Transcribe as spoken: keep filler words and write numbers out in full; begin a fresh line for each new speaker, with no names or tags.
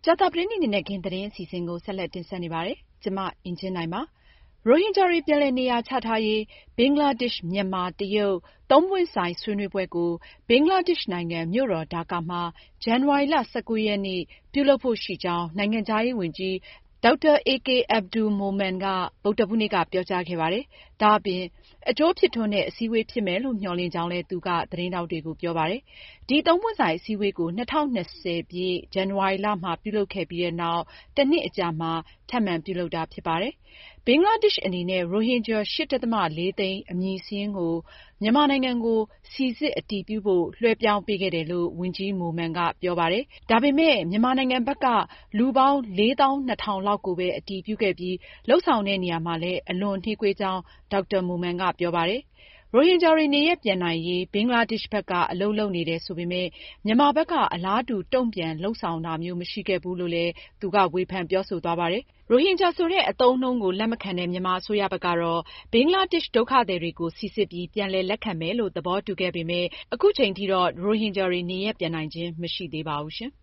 ကြာသပတေးနေ့နံနက်ခင်းသတင်းအစီအစဉ်ကိုဆက်လက်တင်ဆက်နေပါတယ်။ကျမအင်ကြင်းနိုင်ပါ။ရိုဟင်ဂျာတွေပြန်လည်နေရာချထားရေးဘင်္ဂလားဒေ့ရှ်၊မြန်မာ၊တရုတ်သုံးပွင့်ဆိုင်ဆွေးနွေးပွဲကိုဘင်္ဂလားဒေ့ရှ်နိုင်ငံမြို့တော်ဒါကာမှာဇန်နဝါရီလ ၁၉ ရက်နေ့ပြုလုပ်ဖို့ရှိကြောင်းနိုင်ငံခြားရေးဝန်ကြီးဒေါက်တာ အေကေအဗ္ဗဒူလ်မိုမန်ကဗုဒ္ဓဟူးနေ့ကပြောကြားခဲ့ပါတယ်။ဒါ့အပြင်အကျိုးဖြစ်ထွန်းတဲ့အစည်းအဝေးဖြစ်မယ်လို့မျှော်လင့်ကြောင်းလည်းသူကသတင်းထောက်တွေကိုပြောပါတယ်။ဒီသုံးပွင့်ဆိုင်အစည်းအဝေးကို၂၀၂၀ပြည့်ဇန်နဝါရီလမှာပြုလုပ်ခဲ့ပြီးနောက်တနှစ်အကြာမှာထပ်မံပြုလုပ်တာဖြစ်ပါတယ်။ဘင်္ဂလားဒေ့ရှ်အနေနဲ့ရိုဟင်ဂျာ ၈.၄ သိန်းအမည်စာရင်းကိုမြန်မာနိုင်ငံကိုစိစစ်အတည်ပြုဖို့လွှဲပြောင်းပေးခဲ့တယ်လို့ဝန်ကြီးမိုမန်ကပြောပါတယ်။ဒါပေမဲ့မြန်မာနိုင်ငံဘက်ကလူပေါင်း လေးသောင်းနှစ်ထောင်လောက်ကိုပဲအတည်ပြုခဲ့ပြီးလုပ်ဆောင်တဲ့နေရာမှာလည်းအလွန်နှေးကွေးကြောင်းဒေါက်တာမိုမန်ကပြောပါတယ်။ရိုဟင်ဂျာတွေနေရပ်ပြန်နိုင်ရေးဘင်္ဂလားဒေ့ရှ်ဘက်ကအလုပ်လုပ်နေတယ်ဆိုပေမယ့်မြန်မာဘက်ကအလားတူတုံ့ပြန်လုပ်ဆောင်တာမျိုးမရှိခဲ့ဘူးလို့လည်းသူကဝေဖန်ပြောဆိုသွားပါတယ်။ရိုဟင်ဂျာဆိုတဲ့အသုံးအနှုန်းကိုလက်မခံတဲ့မြန်မာအစိုးရဘက်ကတော့ဘင်္ဂလားဒေ့ရှ်ဒုက္ခသည်တွေကိုစိစစ်ပြီးပြန်လည်လက်ခံမယ်လို့သဘောတူခဲ့ပေမယ့်အခုချိန်ထိတော့ရိုဟင်ဂျာတွေနေရပ်ပြန်နိုင်ခြင်းမရှိသေးပါဘူးရှင်။